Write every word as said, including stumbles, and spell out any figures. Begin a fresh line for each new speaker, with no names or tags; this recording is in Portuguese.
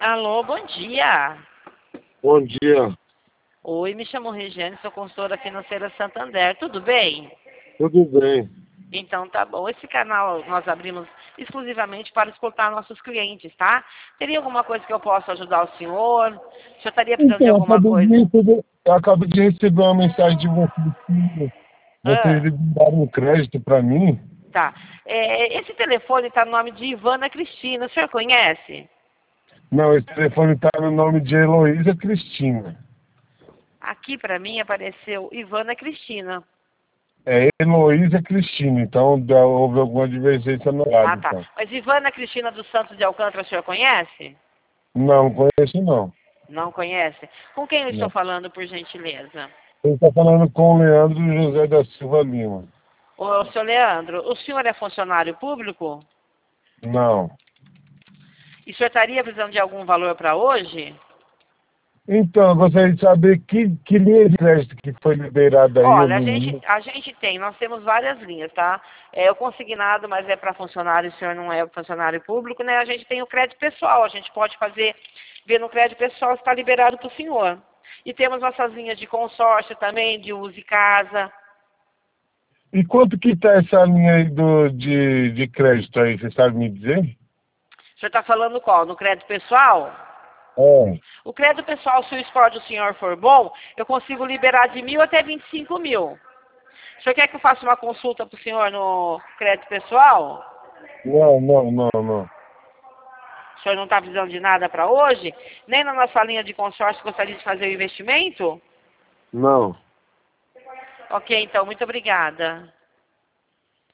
Alô, bom dia.
Bom dia,
Oi, me chamo Regiane, sou consultora financeira Santander, tudo bem?
tudo bem?
Então tá bom. Esse canal nós abrimos exclusivamente para escutar nossos clientes, tá? Teria alguma coisa que eu possa ajudar o senhor? O senhor estaria precisando
Então,
de
eu
alguma
acabei
coisa?
de receber, eu acabei de receber uma mensagem de vocês que vocês
Ah,
liberaram um crédito para mim.
tá. É, esse telefone está no nome de Ivana Cristina, o senhor conhece?
Não, esse telefone está no nome de Heloísa Cristina.
Aqui para mim apareceu Ivana Cristina.
É Heloísa Cristina, então dá- houve alguma divergência no
Ah,
lado,
tá.
então.
Mas Ivana Cristina dos Santos de Alcântara, o senhor conhece?
Não, não conheço não.
Não conhece? Com quem eu estou
Não.
falando, por gentileza?
Ele está falando com o Leandro José da Silva Lima.
Ô, seu Leandro, o senhor é funcionário público?
Não.
E o senhor estaria precisando de algum valor para hoje?
Então, eu gostaria de saber que, que linha de crédito que foi liberada aí, eu
Olha, a
não
gente,
lembro.
a gente tem, nós temos várias linhas, tá? É o consignado, mas é para funcionário, o senhor não é funcionário público, né? A gente tem o crédito pessoal, a gente pode fazer, ver no crédito pessoal se está liberado para o senhor. E temos nossas linhas de consórcio também, de uso e casa.
E quanto que está essa linha aí do, de, de crédito aí, você sabe me dizer?
O senhor está falando qual? No crédito pessoal?
É.
O crédito pessoal, se o score do senhor for bom, eu consigo liberar de mil até vinte e cinco mil. O senhor quer que eu faça uma consulta para o senhor no crédito pessoal?
Não, não, não, não.
O senhor não está precisando de nada para hoje? Nem na nossa linha de consórcio gostaria de fazer o investimento?
Não.
Ok, então, muito obrigada.